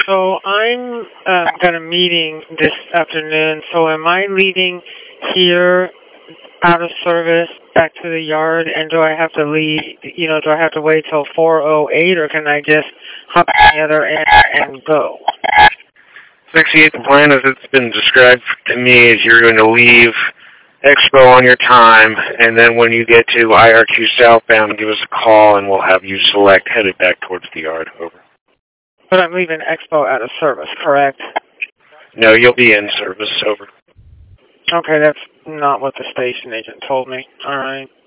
So I'm got a meeting this afternoon. So am I leaving here out of service back to the yard, and do I have to leave? Do I have to wait till 4:08, or can I just hop on the other end and go? 68, the plan as it's been described to me is you're going to leave Expo on your time, and then when you get to IRQ southbound, give us a call, and we'll have you select headed back towards the yard. Over. But I'm leaving Expo out of service, correct? No, you'll be in service. Over. Okay, that's not what the station agent told me. All right.